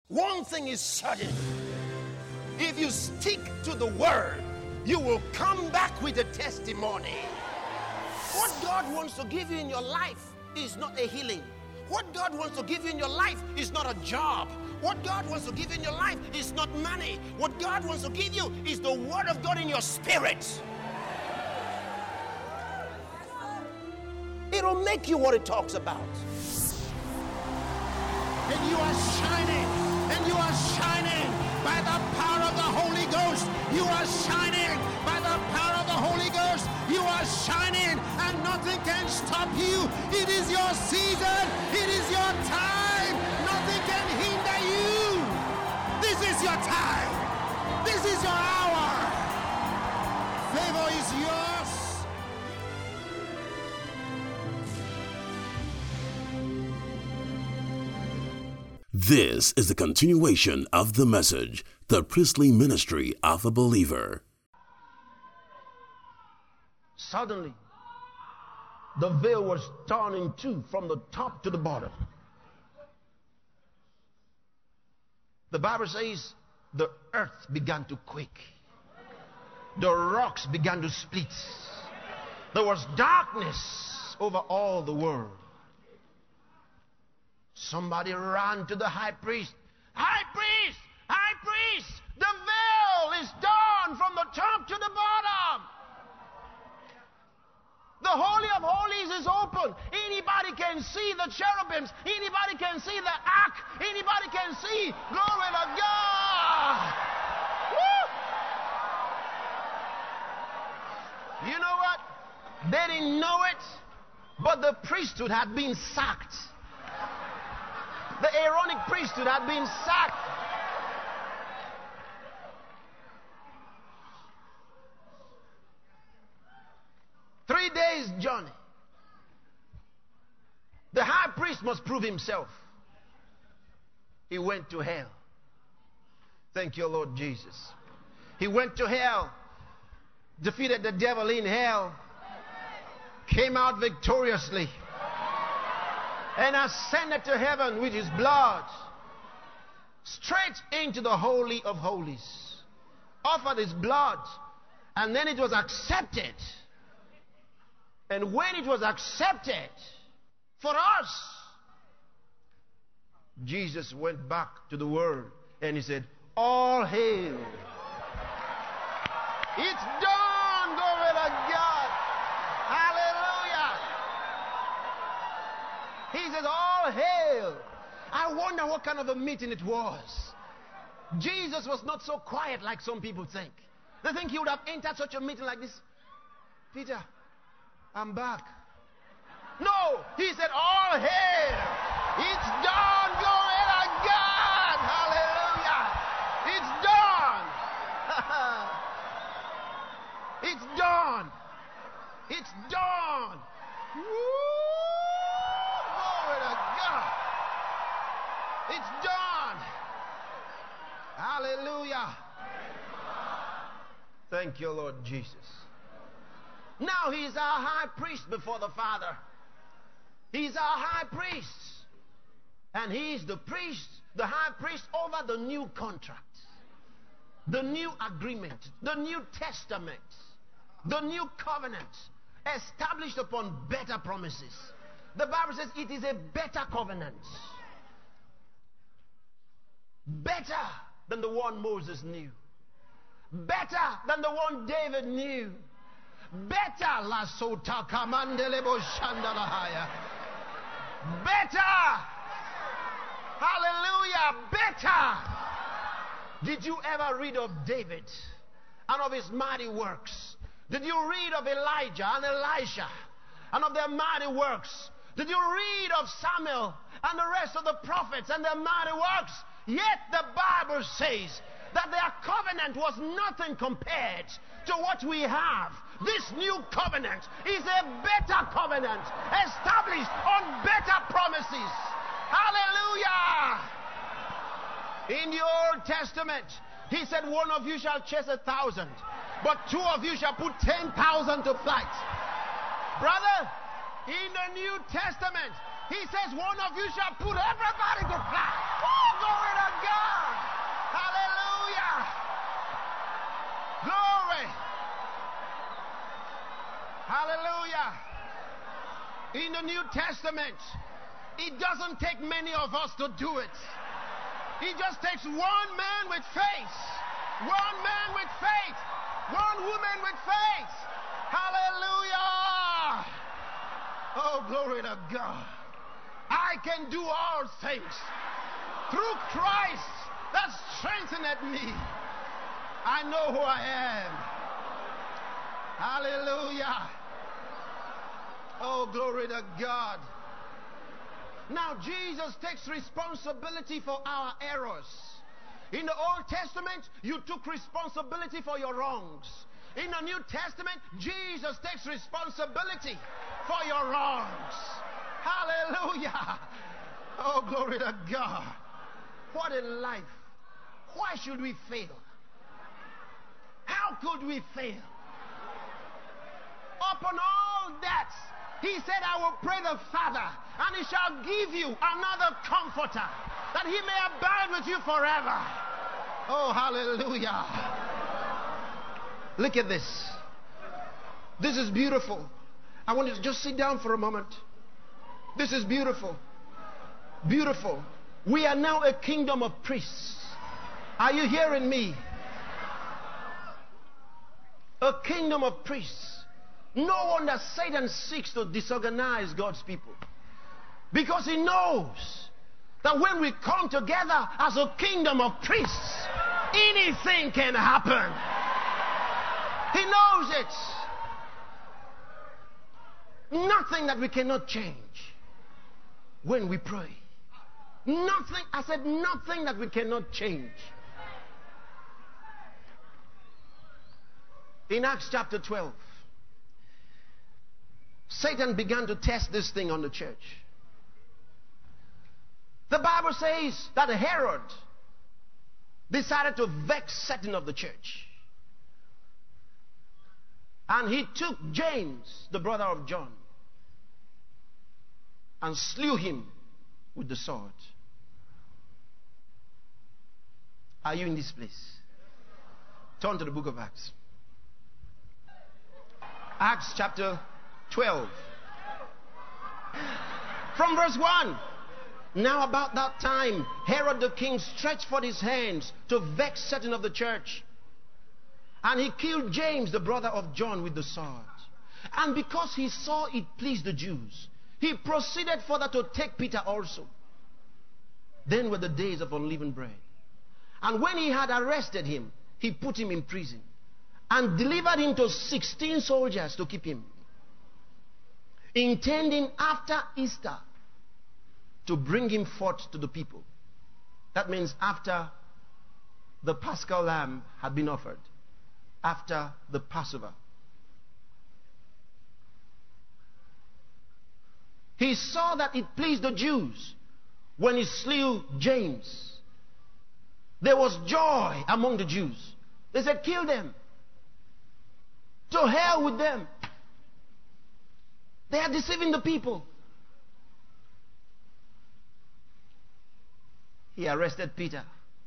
One thing is certain. If you stick to the word, you will come back with a testimony. What God wants to give you in your life is not a healing. What God wants to give you in your life is not a job. What God wants to give you in your life is not money. What God wants to give you is the word of God in your spirit. It'll make you what it talks about. And you are shining. And you are shining by the power of the Holy Ghost. You are shining by the power of the Holy Ghost. You are shining and nothing can stop you. It is your season. It is your time. Nothing can hinder you. This is your time. This is your hour. Favor is yours. This is the continuation of the message, the priestly ministry of a believer. Suddenly, the veil was torn in two from the top to the bottom. The Bible says the earth began to quake. The rocks began to split. There was darkness over all the world. Somebody ran to the high priest. High priest! High priest! The veil is torn from the top to the bottom. The Holy of Holies is open. Anybody can see the cherubims. Anybody can see the ark. Anybody can see. Glory to God. Woo! You know what? They didn't know it, but the priesthood had been sacked. The Aaronic priesthood had been sacked. Three days journey. The high priest must prove himself. He went to hell. Thank you, Lord Jesus. He went to hell, defeated the devil in hell, came out victoriously, and ascended to heaven with his blood, straight into the Holy of Holies, offered his blood, and then it was accepted. And when it was accepted for us, Jesus went back to the world and he said, all hail. It's done, glory to God. Hallelujah. He says, all hail. I wonder what kind of a meeting it was. Jesus was not so quiet like some people think. They think he would have entered such a meeting like this. Peter, I'm back. No, he said, all hail. It's done, glory to God. Hallelujah. It's done. It's done. It's done. Woo! Glory to God. It's done. Hallelujah. Thank you, Lord Jesus. Now he's our high priest before the Father. He's our high priest. And he's the priest, the high priest over the new contract, the new agreement, the new testament, the new covenant established upon better promises. The Bible says it is a better covenant. Better than the one Moses knew. Better than the one David knew. Better la sota kamandelebo shandalahaya. Better. Hallelujah. Better. Did you ever read of David and of his mighty works? Did you read of Elijah and Elisha and of their mighty works? Did you read of Samuel and the rest of the prophets and their mighty works? Yet the Bible says that their covenant was nothing compared to what we have. This new covenant is a better covenant established on better promises. Hallelujah! In the Old Testament, he said, one of you shall chase 1,000, but two of you shall put 10,000 to flight. Brother, in the New Testament, he says, one of you shall put everybody to flight. Oh, glory to God! In the New Testament, it doesn't take many of us to do it. It just takes one man with faith. One man with faith. One woman with faith. Hallelujah. Oh, glory to God. I can do all things through Christ that strengtheneth me. I know who I am. Hallelujah. Oh, glory to God. Now, Jesus takes responsibility for our errors. In the Old Testament, you took responsibility for your wrongs. In the New Testament, Jesus takes responsibility for your wrongs. Hallelujah. Oh, glory to God. What a life. Why should we fail? How could we fail? Upon all that, he said, I will pray the Father, and he shall give you another comforter, that he may abide with you forever. Oh, hallelujah. Look at this. This is beautiful. I want you to just sit down for a moment. This is beautiful. Beautiful. We are now a kingdom of priests. Are you hearing me? A kingdom of priests. No wonder Satan seeks to disorganize God's people. Because he knows that when we come together as a kingdom of priests, anything can happen. He knows it. Nothing that we cannot change when we pray. Nothing, I said nothing that we cannot change. In Acts chapter 12, Satan began to test this thing on the church. The Bible says that Herod decided to vex certain of the church. And he took James, the brother of John, and slew him with the sword. Are you in this place? Turn to the book of Acts. Acts chapter 12. From verse 1. Now about that time, Herod the king stretched forth his hands to vex certain of the church. And he killed James, the brother of John, with the sword. And because he saw it pleased the Jews, he proceeded further to take Peter also. Then were the days of unleavened bread. And when he had arrested him, he put him in prison and delivered him to 16 soldiers to keep him, intending after Easter to bring him forth to the people. That means after the Paschal lamb had been offered, after the Passover. He saw that it pleased the Jews when he slew James. There was joy among the Jews. They said, kill them. To hell with them. They are deceiving the people. He arrested Peter.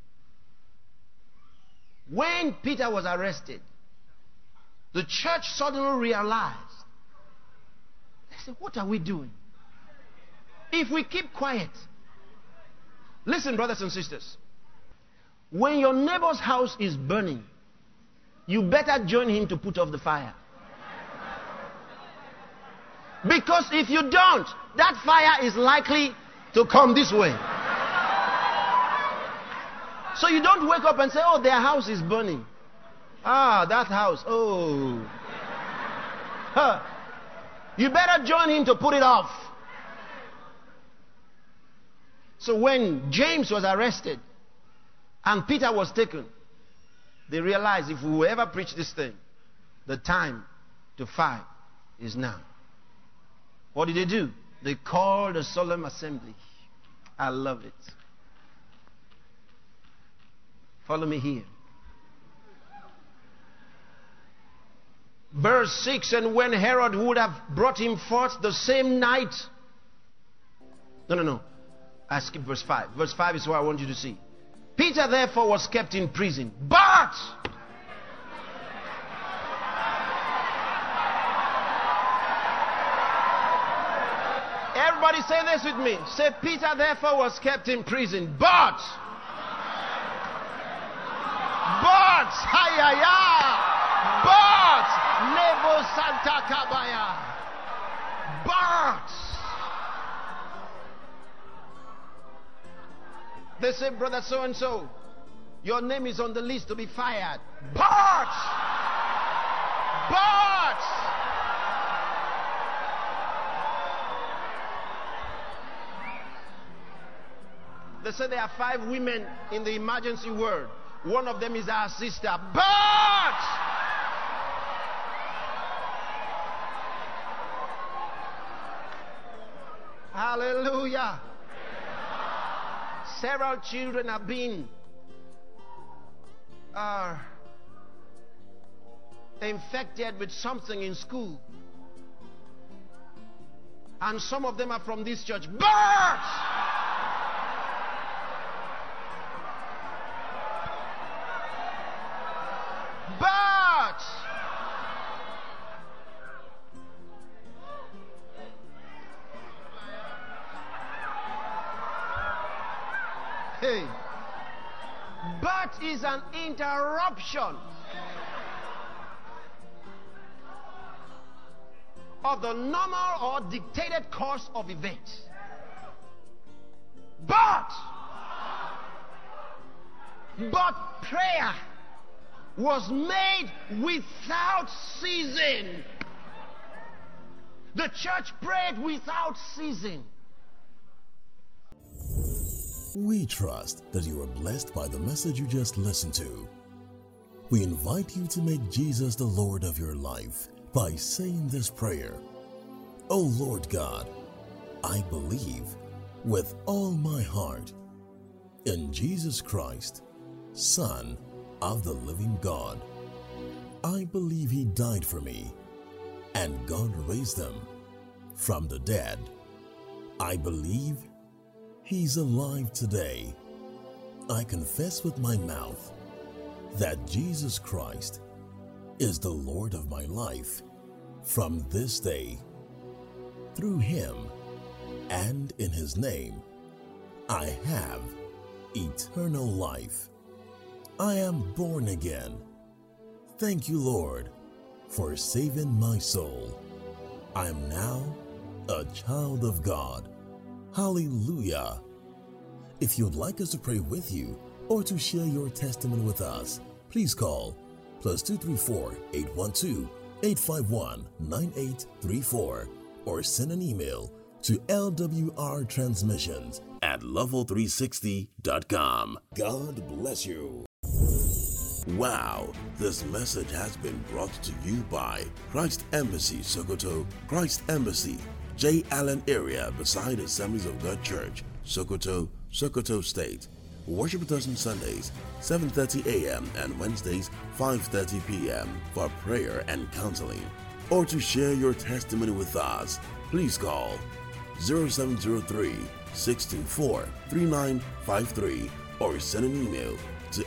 When Peter was arrested, the church suddenly realized. They said, what are we doing? If we keep quiet. Listen, brothers and sisters. When your neighbor's house is burning, you better join him to put off the fire. Because if you don't, that fire is likely to come this way. So you don't wake up and say, oh, their house is burning. Ah, that house. Oh. Huh. You better join him to put it off. So when James was arrested and Peter was taken, they realized if we will ever preach this thing, the time to fight is now. What did they do? They called a solemn assembly. I love it. Follow me here. Verse 6, and when Herod would have brought him forth the same night. No. I skipped verse 5. Verse 5 is what I want you to see. Peter therefore was kept in prison. But Everybody say this with me. Say, Peter therefore was kept in prison, but, Nebo Santa Kabaya, but, they say, brother so and so, your name is on the list to be fired, but, they say there are 5 women in the emergency ward. One of them is our sister. But hallelujah. Several children have been infected with something in school. And some of them are from this church. But is an interruption of the normal or dictated course of events. But prayer was made without ceasing. The church prayed without ceasing. We trust that you are blessed by the message you just listened to. We invite you to make Jesus the Lord of your life by saying this prayer. O Lord God, I believe with all my heart in Jesus Christ, Son of the living God. I believe He died for me and God raised Him from the dead. I believe He's alive today. I confess with my mouth that Jesus Christ is the Lord of my life from this day. Through Him and in His name, I have eternal life. I am born again. Thank you, Lord, for saving my soul. I am now a child of God. Hallelujah. If you'd like us to pray with you or to share your testimony with us, please call +234 812 851 9834 or send an email to lwrtransmissions@level360.com. God bless you. Wow, this message has been brought to you by Christ Embassy Sokoto, Christ Embassy, J. Allen area beside Assemblies of God Church, Sokoto, Sokoto State. Worship with us on Sundays, 7:30 a.m. and Wednesdays, 5:30 p.m. for prayer and counseling. Or to share your testimony with us, please call 0703-624-3953 or send an email to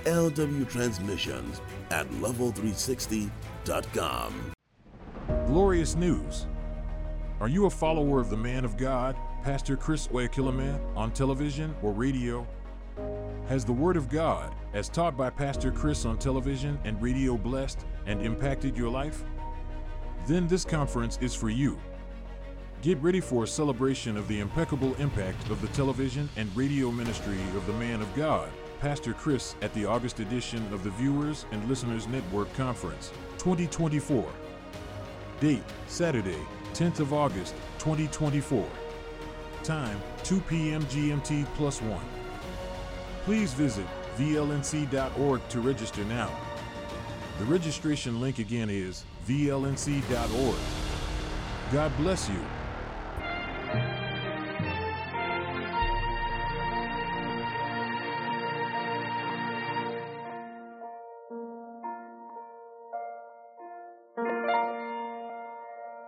lwtransmissions@level360.com. Glorious news. Are you a follower of the man of God, Pastor Chris Oyakhilome, on television or radio? Has the Word of God, as taught by Pastor Chris on television and radio, blessed and impacted your life? Then this conference is for you. Get ready for a celebration of the impeccable impact of the television and radio ministry of the man of God, Pastor Chris, at the August edition of the Viewers and Listeners Network Conference 2024. Date, Saturday, 10th of August, 2024. Time, 2 p.m. GMT +1. Please visit vlnc.org to register now. The registration link again is vlnc.org. God bless you.